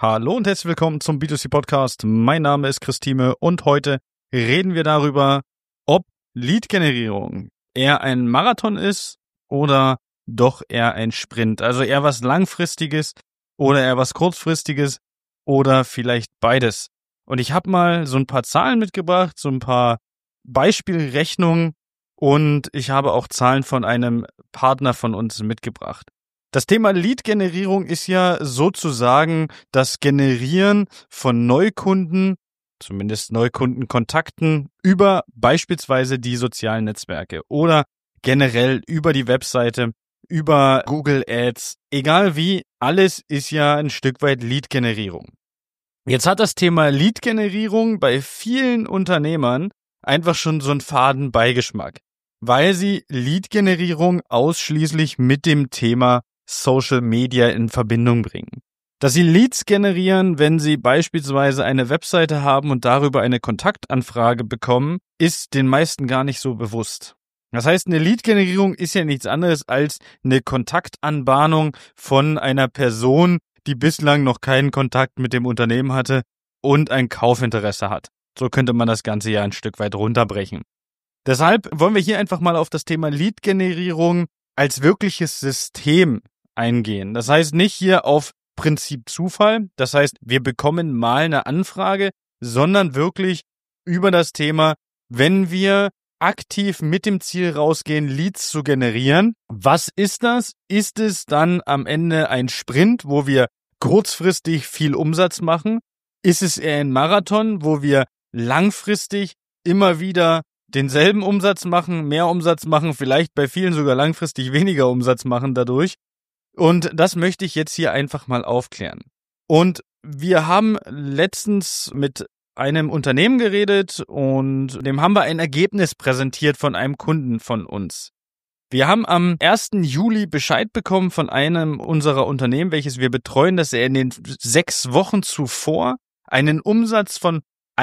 Hallo und herzlich willkommen zum B2C Podcast. Mein Name ist Christine und heute reden wir darüber, ob Lead-Generierung eher ein Marathon ist oder doch eher ein Sprint. Also eher was Langfristiges oder eher was Kurzfristiges oder vielleicht beides. Und ich habe mal so ein paar Zahlen mitgebracht, so ein paar Beispielrechnungen und ich habe auch Zahlen von einem Partner von uns mitgebracht. Das Thema Lead-Generierung ist ja sozusagen das Generieren von Neukunden, zumindest Neukundenkontakten, über beispielsweise die sozialen Netzwerke oder generell über die Webseite, über Google Ads. Egal wie, alles ist ja ein Stück weit Lead-Generierung. Jetzt hat das Thema Lead-Generierung bei vielen Unternehmern einfach schon so einen faden Beigeschmack, weil sie Lead-Generierung ausschließlich mit dem Thema Social Media in Verbindung bringen. Dass sie Leads generieren, wenn sie beispielsweise eine Webseite haben und darüber eine Kontaktanfrage bekommen, ist den meisten gar nicht so bewusst. Das heißt, eine Lead-Generierung ist ja nichts anderes als eine Kontaktanbahnung von einer Person, die bislang noch keinen Kontakt mit dem Unternehmen hatte und ein Kaufinteresse hat. So könnte man das Ganze ja ein Stück weit runterbrechen. Deshalb wollen wir hier einfach mal auf das Thema Lead-Generierung als wirkliches System eingehen. Das heißt nicht hier auf Prinzip Zufall, das heißt, wir bekommen mal eine Anfrage, sondern wirklich über das Thema, wenn wir aktiv mit dem Ziel rausgehen, Leads zu generieren. Was ist das? Ist es dann am Ende ein Sprint, wo wir kurzfristig viel Umsatz machen? Ist es eher ein Marathon, wo wir langfristig immer wieder denselben Umsatz machen, mehr Umsatz machen, vielleicht bei vielen sogar langfristig weniger Umsatz machen dadurch? Und das möchte ich jetzt hier einfach mal aufklären. Und wir haben letztens mit einem Unternehmen geredet und dem haben wir ein Ergebnis präsentiert von einem Kunden von uns. Wir haben am 1. Juli Bescheid bekommen von einem unserer Unternehmen, welches wir betreuen, dass er in den 6 Wochen zuvor einen Umsatz von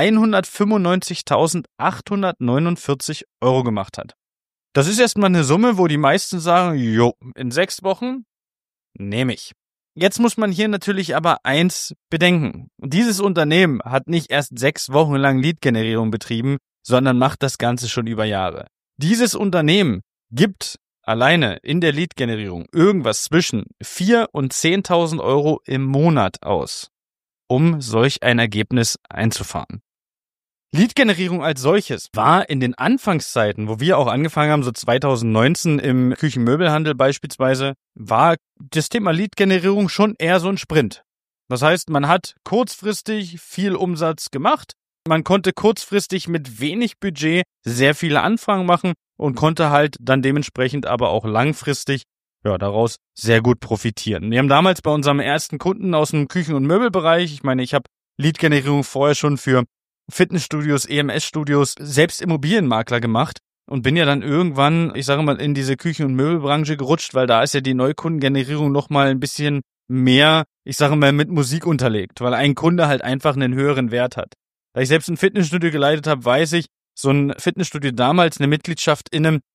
195.849 € gemacht hat. Das ist erstmal eine Summe, wo die meisten sagen, jo, in 6 Wochen nehme ich. Jetzt muss man hier natürlich aber eins bedenken. Dieses Unternehmen hat nicht erst 6 Wochen lang Lead-Generierung betrieben, sondern macht das Ganze schon über Jahre. Dieses Unternehmen gibt alleine in der Lead-Generierung irgendwas zwischen 4.000 und 10.000 € im Monat aus, um solch ein Ergebnis einzufahren. Lead-Generierung als solches war in den Anfangszeiten, wo wir auch angefangen haben, so 2019 im Küchenmöbelhandel beispielsweise, war das Thema Lead-Generierung schon eher so ein Sprint. Das heißt, man hat kurzfristig viel Umsatz gemacht, man konnte kurzfristig mit wenig Budget sehr viele Anfragen machen und konnte halt dann dementsprechend aber auch langfristig daraus sehr gut profitieren. Wir haben damals bei unserem ersten Kunden aus dem Küchen- und Möbelbereich, ich habe Lead-Generierung vorher schon für Fitnessstudios, EMS-Studios, selbst Immobilienmakler gemacht und bin ja dann irgendwann, in diese Küchen- und Möbelbranche gerutscht, weil da ist ja die Neukundengenerierung nochmal ein bisschen mehr, mit Musik unterlegt, weil ein Kunde halt einfach einen höheren Wert hat. Da ich selbst ein Fitnessstudio geleitet habe, weiß ich, so ein Fitnessstudio damals, eine Mitgliedschaft in einem,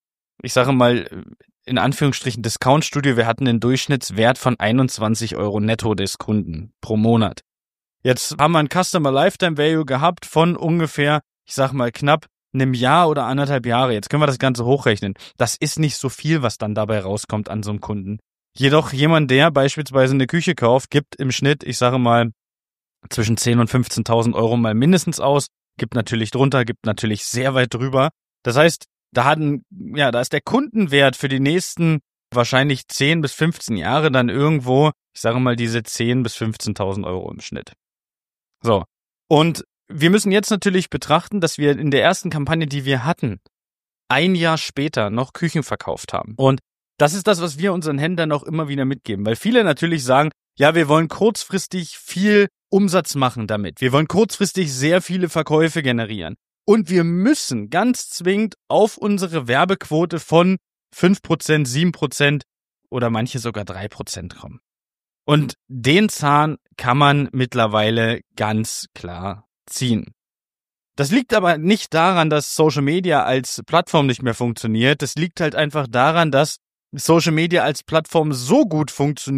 in Anführungsstrichen Discount-Studio, wir hatten einen Durchschnittswert von 21 € netto des Kunden pro Monat. Jetzt haben wir ein Customer Lifetime Value gehabt von ungefähr, knapp einem Jahr oder 1,5 Jahre. Jetzt können wir das Ganze hochrechnen. Das ist nicht so viel, was dann dabei rauskommt an so einem Kunden. Jedoch jemand, der beispielsweise eine Küche kauft, gibt im Schnitt, zwischen 10.000 und 15.000 € mal mindestens aus, gibt natürlich drunter, gibt natürlich sehr weit drüber. Das heißt, da ist der Kundenwert für die nächsten wahrscheinlich 10 bis 15 Jahre dann irgendwo, diese 10.000 bis 15.000 € im Schnitt. So, und wir müssen jetzt natürlich betrachten, dass wir in der ersten Kampagne, die wir hatten, ein Jahr später noch Küchen verkauft haben. Und das ist das, was wir unseren Händlern auch immer wieder mitgeben, weil viele natürlich sagen, ja, wir wollen kurzfristig viel Umsatz machen damit. Wir wollen kurzfristig sehr viele Verkäufe generieren. Und wir müssen ganz zwingend auf unsere Werbequote von 5%, 7% oder manche sogar 3% kommen. Und den Zahn kann man mittlerweile ganz klar ziehen. Das liegt aber nicht daran, dass Social Media als Plattform nicht mehr funktioniert. Das liegt halt einfach daran, dass Social Media als Plattform so gut funktioniert,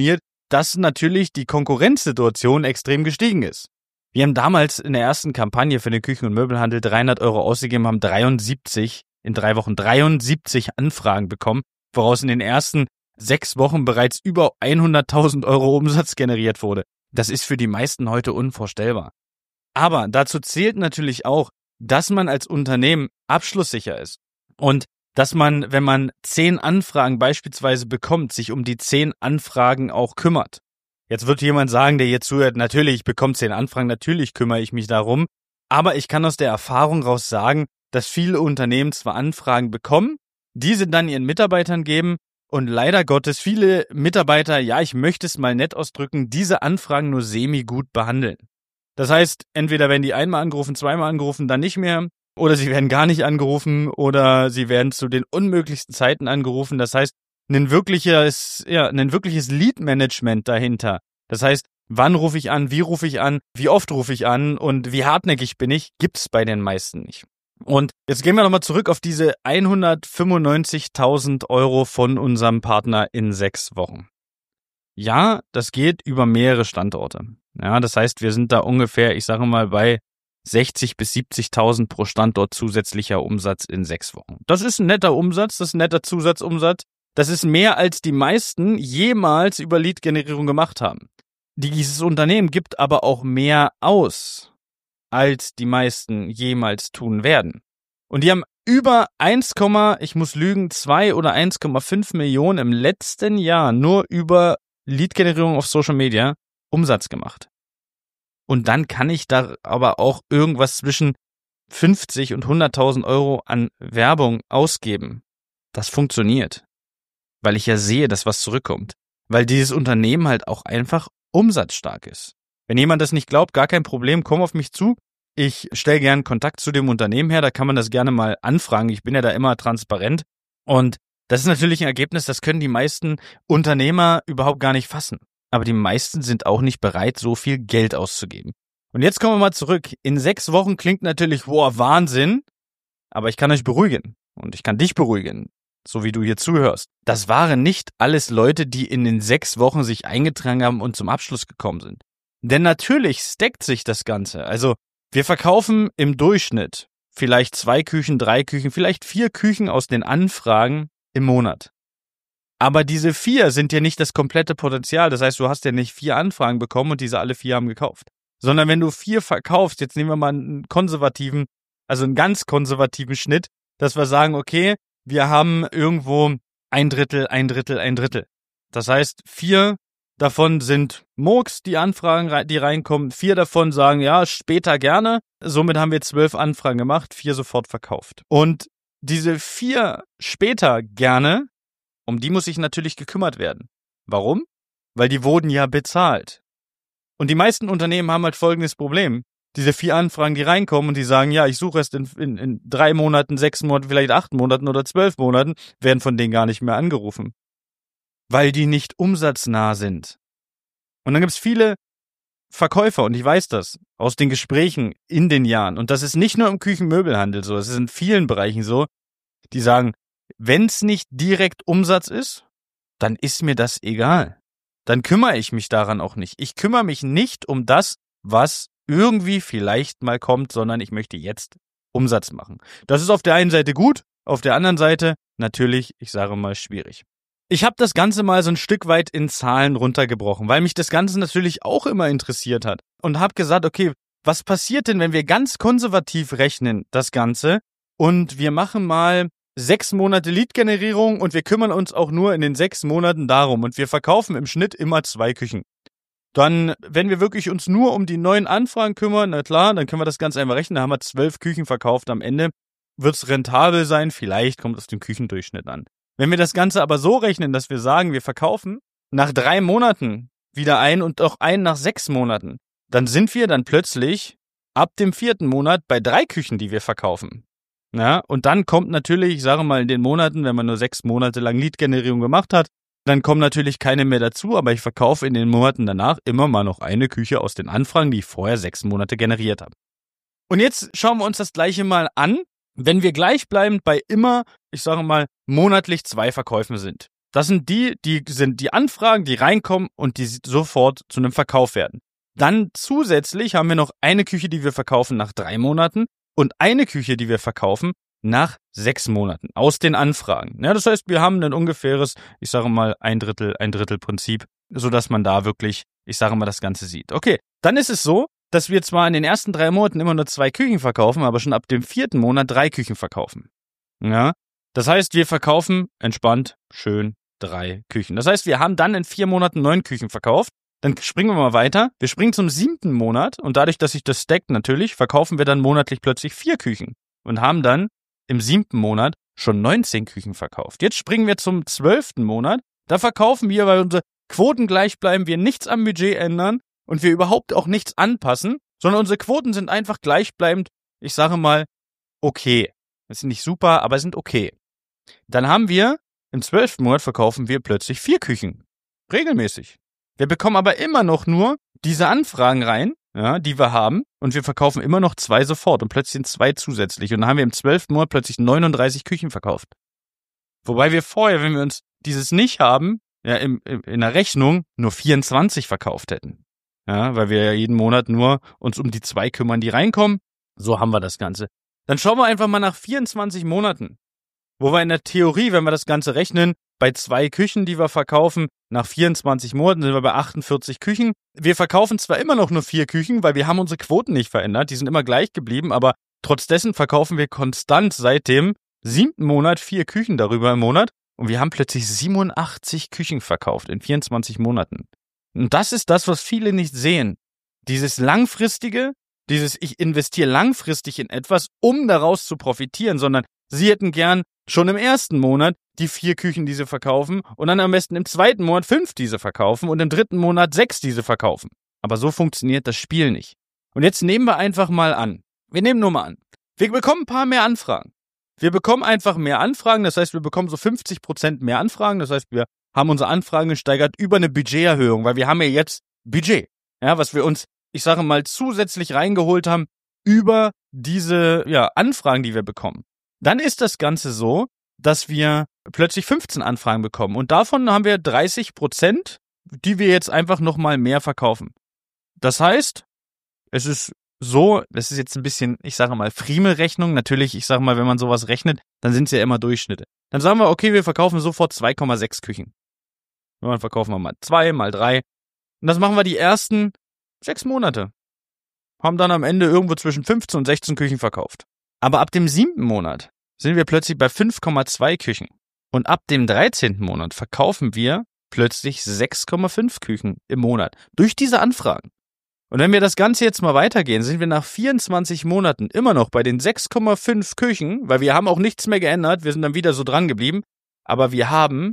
dass natürlich die Konkurrenzsituation extrem gestiegen ist. Wir haben damals in der ersten Kampagne für den Küchen- und Möbelhandel 300 Euro ausgegeben, haben in 3 Wochen 73 Anfragen bekommen, woraus in den ersten 6 Wochen bereits über 100.000 Euro Umsatz generiert wurde. Das ist für die meisten heute unvorstellbar. Aber dazu zählt natürlich auch, dass man als Unternehmen abschlusssicher ist und dass man, wenn man 10 Anfragen beispielsweise bekommt, sich um die 10 Anfragen auch kümmert. Jetzt wird jemand sagen, der jetzt zuhört, natürlich, ich bekomme 10 Anfragen, natürlich kümmere ich mich darum. Aber ich kann aus der Erfahrung raus sagen, dass viele Unternehmen zwar Anfragen bekommen, diese dann ihren Mitarbeitern geben und leider Gottes viele Mitarbeiter, ja, ich möchte es mal nett ausdrücken, diese Anfragen nur semi-gut behandeln. Das heißt, entweder werden die einmal angerufen, zweimal angerufen, dann nicht mehr, oder sie werden gar nicht angerufen oder sie werden zu den unmöglichsten Zeiten angerufen. Das heißt, ein wirkliches Lead-Management dahinter. Das heißt, wann rufe ich an, wie oft rufe ich an und wie hartnäckig bin ich, gibt's bei den meisten nicht. Und jetzt gehen wir nochmal zurück auf diese 195.000 Euro von unserem Partner in 6 Wochen. Ja, das geht über mehrere Standorte. Ja, das heißt, wir sind da ungefähr, ich sage mal, bei 60.000 bis 70.000 pro Standort zusätzlicher Umsatz in 6 Wochen. Das ist ein netter Umsatz, das ist ein netter Zusatzumsatz. Das ist mehr, als die meisten jemals über Lead-Generierung gemacht haben. Dieses Unternehmen gibt aber auch mehr aus, als die meisten jemals tun werden. Und die haben über 2 oder 1,5 Millionen im letzten Jahr nur über Lead-Generierung auf Social Media Umsatz gemacht. Und dann kann ich da aber auch irgendwas zwischen 50 und 100.000 Euro an Werbung ausgeben. Das funktioniert. Weil ich ja sehe, dass was zurückkommt. Weil dieses Unternehmen halt auch einfach umsatzstark ist. Wenn jemand das nicht glaubt, gar kein Problem, komm auf mich zu. Ich stelle gern Kontakt zu dem Unternehmen her, da kann man das gerne mal anfragen. Ich bin ja da immer transparent. Und das ist natürlich ein Ergebnis, das können die meisten Unternehmer überhaupt gar nicht fassen. Aber die meisten sind auch nicht bereit, so viel Geld auszugeben. Und jetzt kommen wir mal zurück. In 6 Wochen klingt natürlich, boah, Wahnsinn. Aber ich kann euch beruhigen. Und ich kann dich beruhigen. So wie du hier zuhörst. Das waren nicht alles Leute, die in den 6 Wochen sich eingetragen haben und zum Abschluss gekommen sind. Denn natürlich stackt sich das Ganze. Also wir verkaufen im Durchschnitt vielleicht 2 Küchen, 3 Küchen, vielleicht 4 Küchen aus den Anfragen im Monat. Aber diese 4 sind ja nicht das komplette Potenzial. Das heißt, du hast ja nicht 4 Anfragen bekommen und diese alle 4 haben gekauft. Sondern wenn du 4 verkaufst, jetzt nehmen wir mal einen ganz konservativen Schnitt, dass wir sagen, okay, wir haben irgendwo ein Drittel. Das heißt, 4 davon sind Murks, die Anfragen, die reinkommen. 4 davon sagen, ja, später gerne. Somit haben wir 12 Anfragen gemacht, 4 sofort verkauft. Und diese 4 später gerne, um die muss sich natürlich gekümmert werden. Warum? Weil die wurden ja bezahlt. Und die meisten Unternehmen haben halt folgendes Problem. Diese 4 Anfragen, die reinkommen und die sagen, ja, ich suche erst in 3 Monaten, 6 Monaten, vielleicht 8 Monaten oder 12 Monaten, werden von denen gar nicht mehr angerufen. Weil die nicht umsatznah sind. Und dann gibt's viele Verkäufer, und ich weiß das, aus den Gesprächen in den Jahren, und das ist nicht nur im Küchenmöbelhandel so, es ist in vielen Bereichen so, die sagen, wenn's nicht direkt Umsatz ist, dann ist mir das egal. Dann kümmere ich mich daran auch nicht. Ich kümmere mich nicht um das, was irgendwie vielleicht mal kommt, sondern ich möchte jetzt Umsatz machen. Das ist auf der einen Seite gut, auf der anderen Seite natürlich, ich sage mal, schwierig. Ich habe das Ganze mal so ein Stück weit in Zahlen runtergebrochen, weil mich das Ganze natürlich auch immer interessiert hat. Und habe gesagt, okay, was passiert denn, wenn wir ganz konservativ rechnen, das Ganze, und wir machen mal 6 Monate Lead-Generierung und wir kümmern uns auch nur in den 6 Monaten darum und wir verkaufen im Schnitt immer 2 Küchen. Dann, wenn wir wirklich uns nur um die neuen Anfragen kümmern, na klar, dann können wir das ganz einfach rechnen, da haben wir 12 Küchen verkauft. Am Ende wird's rentabel sein, vielleicht kommt es dem Küchendurchschnitt an. Wenn wir das Ganze aber so rechnen, dass wir sagen, wir verkaufen nach 3 Monaten wieder ein und auch einen nach 6 Monaten, dann sind wir dann plötzlich ab dem 4. Monat bei 3 Küchen, die wir verkaufen. Ja, und dann kommt natürlich, ich sage mal in den Monaten, wenn man nur 6 Monate lang Lead-Generierung gemacht hat, dann kommen natürlich keine mehr dazu, aber ich verkaufe in den Monaten danach immer mal noch eine Küche aus den Anfragen, die ich vorher 6 Monate generiert habe. Und jetzt schauen wir uns das Gleiche mal an, wenn wir gleichbleibend bei immer, ich sage mal, monatlich 2 Verkäufen sind. Das sind die Anfragen, die reinkommen und die sofort zu einem Verkauf werden. Dann zusätzlich haben wir noch eine Küche, die wir verkaufen nach 3 Monaten und eine Küche, die wir verkaufen nach 6 Monaten aus den Anfragen. Ja, das heißt, wir haben ein ungefähres, ich sage mal, ein Drittel Prinzip, sodass man da wirklich, ich sage mal, das Ganze sieht. Okay, dann ist es so, dass wir zwar in den ersten 3 Monaten immer nur 2 Küchen verkaufen, aber schon ab dem 4. Monat 3 Küchen verkaufen. Ja, das heißt, wir verkaufen entspannt, schön 3 Küchen. Das heißt, wir haben dann in 4 Monaten 9 Küchen verkauft. Dann springen wir mal weiter. Wir springen zum 7. Monat und dadurch, dass sich das stackt natürlich, verkaufen wir dann monatlich plötzlich 4 Küchen und haben dann im 7. Monat schon 19 Küchen verkauft. Jetzt springen wir zum 12. Monat. Da verkaufen wir, weil unsere Quoten gleich bleiben, wir nichts am Budget ändern und wir überhaupt auch nichts anpassen, sondern unsere Quoten sind einfach gleichbleibend, ich sage mal, okay. Das sind nicht super, aber sind okay. Dann haben wir, im 12. Monat verkaufen wir plötzlich 4 Küchen. Regelmäßig. Wir bekommen aber immer noch nur diese Anfragen rein, ja, die wir haben, und wir verkaufen immer noch 2 sofort und plötzlich sind 2 zusätzlich. Und dann haben wir im 12. Monat plötzlich 39 Küchen verkauft. Wobei wir vorher, wenn wir uns dieses nicht haben, ja, in der Rechnung nur 24 verkauft hätten. Ja, weil wir ja jeden Monat nur uns um die 2 kümmern, die reinkommen. So haben wir das Ganze. Dann schauen wir einfach mal nach 24 Monaten. Wo wir in der Theorie, wenn wir das Ganze rechnen, bei 2 Küchen, die wir verkaufen, nach 24 Monaten sind wir bei 48 Küchen. Wir verkaufen zwar immer noch nur 4 Küchen, weil wir haben unsere Quoten nicht verändert, die sind immer gleich geblieben, aber trotz dessen verkaufen wir konstant seit dem 7. Monat 4 Küchen darüber im Monat und wir haben plötzlich 87 Küchen verkauft in 24 Monaten. Und das ist das, was viele nicht sehen. Dieses langfristige, ich investiere langfristig in etwas, um daraus zu profitieren, sondern sie hätten gern schon im 1. Monat die 4 Küchen, die sie verkaufen und dann am besten im 2. Monat 5 diese verkaufen und im 3. Monat 6 diese verkaufen. Aber so funktioniert das Spiel nicht. Und jetzt nehmen wir einfach mal an. Wir nehmen nur mal an. Wir bekommen ein paar mehr Anfragen. Wir bekommen einfach mehr Anfragen, das heißt, wir bekommen so 50% mehr Anfragen, das heißt, wir haben unsere Anfragen gesteigert über eine Budgeterhöhung, weil wir haben ja jetzt Budget, ja, was wir uns, ich sage mal, zusätzlich reingeholt haben über diese Anfragen, die wir bekommen. Dann ist das Ganze so, dass wir plötzlich 15 Anfragen bekommen und davon haben wir 30%, die wir jetzt einfach nochmal mehr verkaufen. Das heißt, es ist so, das ist jetzt ein bisschen, ich sage mal, Friemelrechnung. Natürlich, ich sage mal, wenn man sowas rechnet, dann sind es ja immer Durchschnitte. Dann sagen wir, okay, wir verkaufen sofort 2,6 Küchen. Und dann verkaufen wir mal 2, mal 3. Und das machen wir die ersten 6 Monate. Haben dann am Ende irgendwo zwischen 15 und 16 Küchen verkauft. Aber ab dem 7. Monat sind wir plötzlich bei 5,2 Küchen. Und ab dem 13. Monat verkaufen wir plötzlich 6,5 Küchen im Monat. Durch diese Anfragen. Und wenn wir das Ganze jetzt mal weitergehen, sind wir nach 24 Monaten immer noch bei den 6,5 Küchen, weil wir haben auch nichts mehr geändert, wir sind dann wieder so dran geblieben, aber wir haben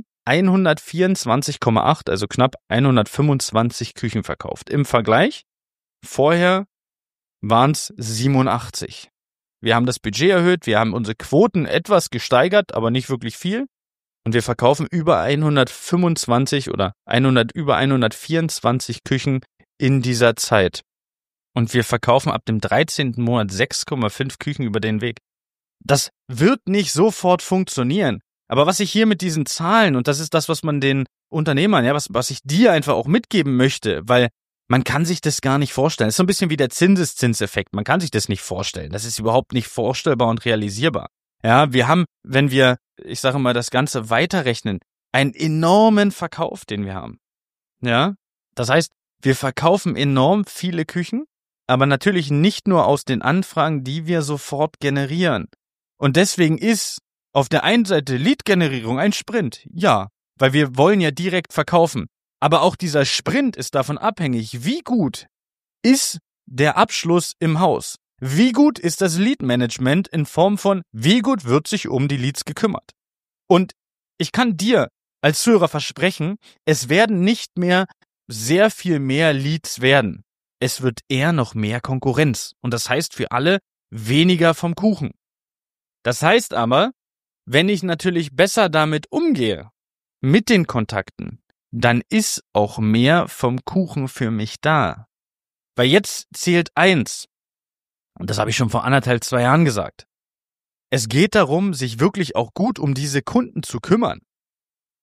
124,8, also knapp 125 Küchen verkauft. Im Vergleich, vorher waren es 87. Wir haben das Budget erhöht, wir haben unsere Quoten etwas gesteigert, aber nicht wirklich viel. Und wir verkaufen über 125 oder über 124 Küchen in dieser Zeit. Und wir verkaufen ab dem 13. Monat 6,5 Küchen über den Weg. Das wird nicht sofort funktionieren. Aber was ich hier mit diesen Zahlen, und das ist das, was man den Unternehmern, was ich dir einfach auch mitgeben möchte, weil man kann sich das gar nicht vorstellen. Das ist so ein bisschen wie der Zinseszinseffekt. Man kann sich das nicht vorstellen. Das ist überhaupt nicht vorstellbar und realisierbar. Ja, wir haben, wenn wir, ich sage mal, das Ganze weiterrechnen, einen enormen Verkauf, den wir haben. Ja, das heißt, wir verkaufen enorm viele Küchen, aber natürlich nicht nur aus den Anfragen, die wir sofort generieren. Und deswegen ist auf der einen Seite Lead-Generierung ein Sprint, ja, weil wir wollen ja direkt verkaufen. Aber auch dieser Sprint ist davon abhängig, wie gut ist der Abschluss im Haus? Wie gut ist das Lead-Management in Form von, wie gut wird sich um die Leads gekümmert? Und ich kann dir als Zuhörer versprechen, es werden nicht mehr sehr viel mehr Leads werden. Es wird eher noch mehr Konkurrenz. Und das heißt für alle weniger vom Kuchen. Das heißt aber, wenn ich natürlich besser damit umgehe, mit den Kontakten, dann ist auch mehr vom Kuchen für mich da. Weil jetzt zählt eins. Und das habe ich schon vor 2 Jahren gesagt. Es geht darum, sich wirklich auch gut um diese Kunden zu kümmern.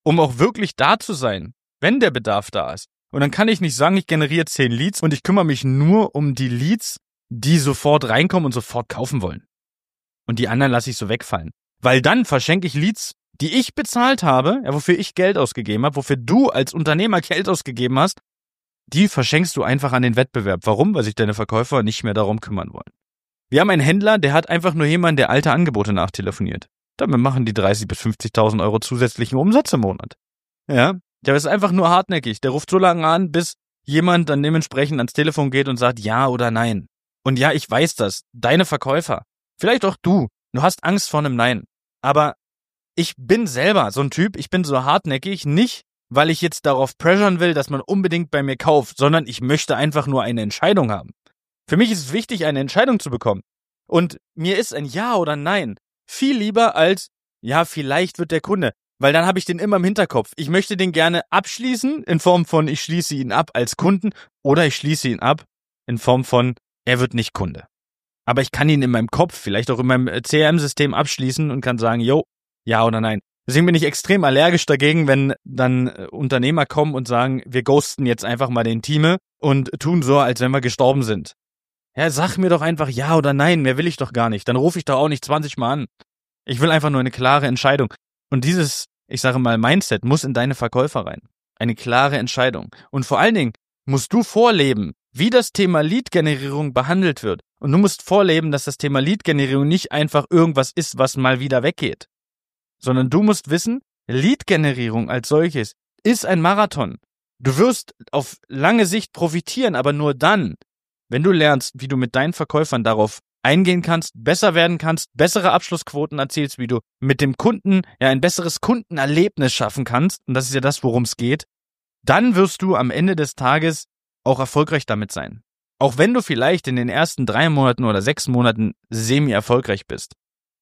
um auch wirklich da zu sein, wenn der Bedarf da ist. Und dann kann ich nicht sagen, ich generiere 10 Leads und ich kümmere mich nur um die Leads, die sofort reinkommen und sofort kaufen wollen. Und die anderen lasse ich so wegfallen. Weil dann verschenke ich Leads, die ich bezahlt habe, ja, wofür ich Geld ausgegeben habe, wofür du als Unternehmer Geld ausgegeben hast, die verschenkst du einfach an den Wettbewerb. Warum? Weil sich deine Verkäufer nicht mehr darum kümmern wollen. Wir haben einen Händler, der hat einfach nur jemanden, der alte Angebote nachtelefoniert. Damit machen die 30.000 bis 50.000 Euro zusätzlichen Umsatz im Monat. Ja, der ist einfach nur hartnäckig. Der ruft so lange an, bis jemand dann dementsprechend ans Telefon geht und sagt ja oder nein. Und ja, ich weiß das. Deine Verkäufer, vielleicht auch du hast Angst vor einem Nein. Aber ich bin selber so ein Typ, ich bin so hartnäckig, nicht weil ich jetzt darauf pressuren will, dass man unbedingt bei mir kauft, sondern ich möchte einfach nur eine Entscheidung haben. Für mich ist es wichtig, eine Entscheidung zu bekommen. Und mir ist ein Ja oder Nein viel lieber als, ja, vielleicht wird der Kunde. Weil dann habe ich den immer im Hinterkopf. Ich möchte den gerne abschließen, in Form von, ich schließe ihn ab als Kunden, oder ich schließe ihn ab in Form von, er wird nicht Kunde. Aber ich kann ihn in meinem Kopf, vielleicht auch in meinem CRM-System abschließen und kann sagen, jo, ja oder nein. Deswegen bin ich extrem allergisch dagegen, wenn dann Unternehmer kommen und sagen, wir ghosten jetzt einfach mal den Team und tun so, als wenn wir gestorben sind. Ja, sag mir doch einfach ja oder nein, mehr will ich doch gar nicht. Dann rufe ich doch auch nicht 20 Mal an. Ich will einfach nur eine klare Entscheidung. Und dieses, ich sage mal, Mindset muss in deine Verkäufer rein. Eine klare Entscheidung. Und vor allen Dingen musst du vorleben, wie das Thema Lead-Generierung behandelt wird. Und du musst vorleben, dass das Thema Lead-Generierung nicht einfach irgendwas ist, was mal wieder weggeht. Sondern du musst wissen, Lead-Generierung als solches ist ein Marathon. Du wirst auf lange Sicht profitieren, aber nur dann, wenn du lernst, wie du mit deinen Verkäufern darauf eingehen kannst, besser werden kannst, bessere Abschlussquoten erzielst, wie du mit dem Kunden ja ein besseres Kundenerlebnis schaffen kannst, und das ist ja das, worum es geht, dann wirst du am Ende des Tages auch erfolgreich damit sein. Auch wenn du vielleicht in den ersten 3 Monaten oder 6 Monaten semi-erfolgreich bist.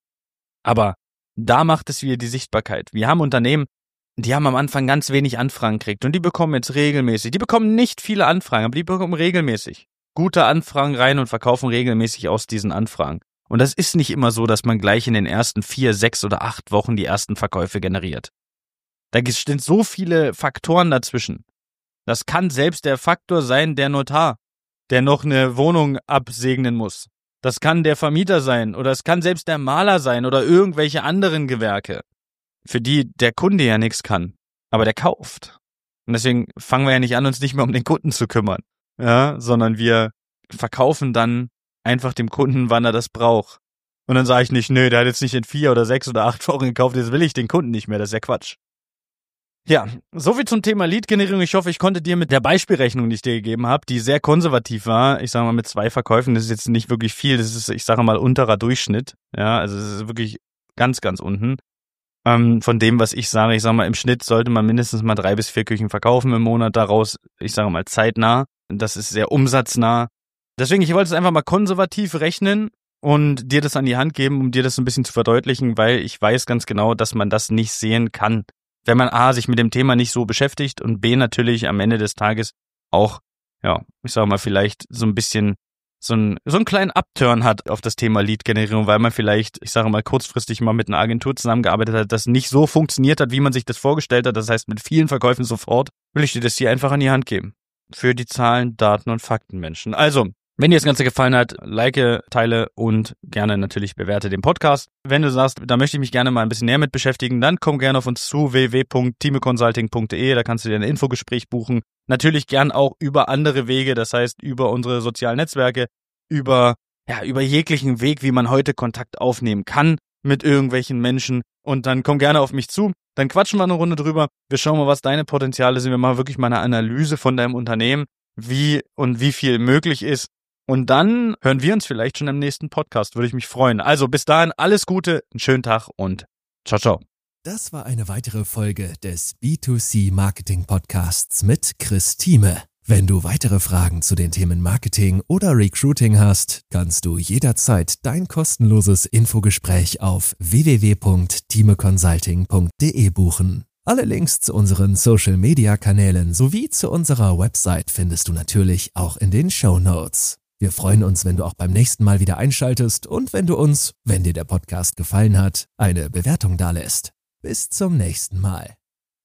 Aber da macht es wieder die Sichtbarkeit. Wir haben Unternehmen, die haben am Anfang ganz wenig Anfragen gekriegt und die bekommen jetzt regelmäßig. Die bekommen nicht viele Anfragen, aber die bekommen regelmäßig gute Anfragen rein und verkaufen regelmäßig aus diesen Anfragen. Und das ist nicht immer so, dass man gleich in den ersten 4, 6 oder 8 Wochen die ersten Verkäufe generiert. Da sind so viele Faktoren dazwischen. Das kann selbst der Faktor sein, der Notar, der noch eine Wohnung absegnen muss. Das kann der Vermieter sein oder es kann selbst der Maler sein oder irgendwelche anderen Gewerke, für die der Kunde ja nichts kann, aber der kauft. Und deswegen fangen wir ja nicht an, uns nicht mehr um den Kunden zu kümmern, ja, sondern wir verkaufen dann einfach dem Kunden, wann er das braucht. Und dann sage ich nicht, nö, der hat jetzt nicht in 4 oder 6 oder 8 Wochen gekauft, jetzt will ich den Kunden nicht mehr, das ist ja Quatsch. Ja, soviel zum Thema Lead-Generierung. Ich hoffe, ich konnte dir mit der Beispielrechnung, die ich dir gegeben habe, die sehr konservativ war, ich sage mal mit 2 Verkäufen, das ist jetzt nicht wirklich viel, das ist, ich sage mal, unterer Durchschnitt. Ja, also es ist wirklich ganz, ganz unten. Von dem, was ich sage mal, im Schnitt sollte man mindestens mal 3 bis 4 Küchen verkaufen im Monat, daraus, ich sage mal, zeitnah. Das ist sehr umsatznah. Deswegen, ich wollte es einfach mal konservativ rechnen und dir das an die Hand geben, um dir das ein bisschen zu verdeutlichen, weil ich weiß ganz genau, dass man das nicht sehen kann, wenn man A, sich mit dem Thema nicht so beschäftigt und B, natürlich am Ende des Tages auch, ja, ich sag mal, vielleicht so ein bisschen so einen kleinen Upturn hat auf das Thema Lead-Generierung, weil man vielleicht, ich sage mal, kurzfristig mal mit einer Agentur zusammengearbeitet hat, das nicht so funktioniert hat, wie man sich das vorgestellt hat. Das heißt, mit vielen Verkäufen sofort will ich dir das hier einfach an die Hand geben. Für die Zahlen, Daten und Fakten Menschen. Also, wenn dir das Ganze gefallen hat, like, teile und gerne natürlich bewerte den Podcast. Wenn du sagst, da möchte ich mich gerne mal ein bisschen näher mit beschäftigen, dann komm gerne auf uns zu, www.timeconsulting.de, da kannst du dir ein Infogespräch buchen. Natürlich gern auch über andere Wege, das heißt über unsere sozialen Netzwerke, über jeglichen Weg, wie man heute Kontakt aufnehmen kann mit irgendwelchen Menschen. Und dann komm gerne auf mich zu, dann quatschen wir eine Runde drüber. Wir schauen mal, was deine Potenziale sind. Wir machen wirklich mal eine Analyse von deinem Unternehmen, wie viel möglich ist. Und dann hören wir uns vielleicht schon im nächsten Podcast, würde ich mich freuen. Also bis dahin, alles Gute, einen schönen Tag und ciao, ciao. Das war eine weitere Folge des B2C Marketing Podcasts mit Chris Thieme. Wenn du weitere Fragen zu den Themen Marketing oder Recruiting hast, kannst du jederzeit dein kostenloses Infogespräch auf www.timeconsulting.de buchen. Alle Links zu unseren Social-Media-Kanälen sowie zu unserer Website findest du natürlich auch in den Shownotes. Wir freuen uns, wenn du auch beim nächsten Mal wieder einschaltest und wenn du uns, wenn dir der Podcast gefallen hat, eine Bewertung dalässt. Bis zum nächsten Mal.